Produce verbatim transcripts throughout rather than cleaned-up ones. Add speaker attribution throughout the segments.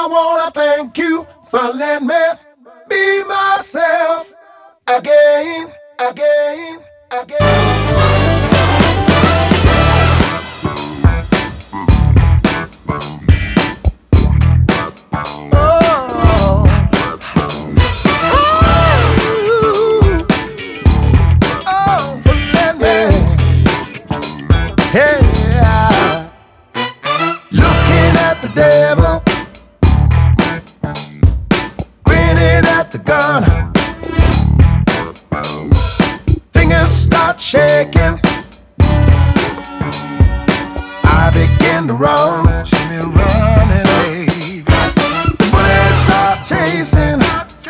Speaker 1: I wanna thank you for letting me be myself again, again, again. Oh, ooh, oh, for letting me, hey, yeah. Looking at the devil, grinning at the gun. Fingers start shaking. I begin to run. See me running away. The bullets start chasing.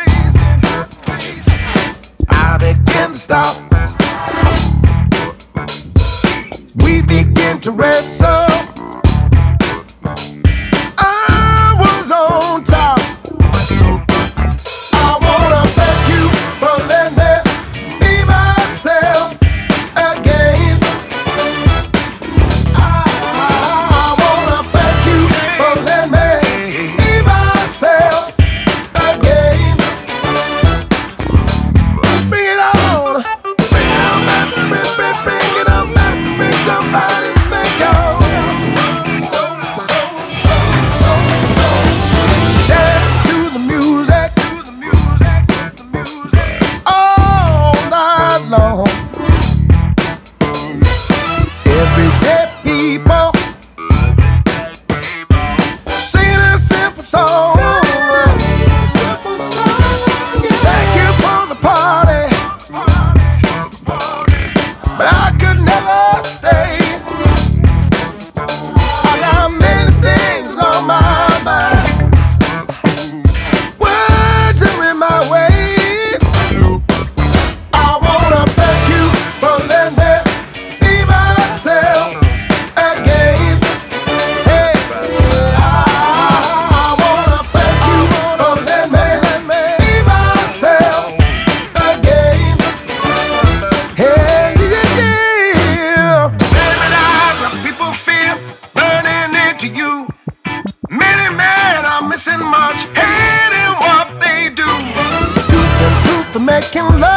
Speaker 1: I begin to stop. We begin to wrestle. I was on top. I wanna thank you for letting me be myself again. I, I wanna thank you for letting me be myself again. Bring it on. Bring it on back. Bring, bring, bring it on back. Bring somebody to thank you. So, so, so, so, so. Dance to the music all night long. Everyday people sing a simple song. Simple song. Thank you for the party, but I could never stay. I got many things on my mind. Words are in my way. I wanna thank you for letting me be myself again. Hey, I wanna thank you for letting me be myself again. Hey, yeah, yeah. Baby, eyes of people feel burning into you. Many men are missing much, hating what they do. Youth and truth are making love.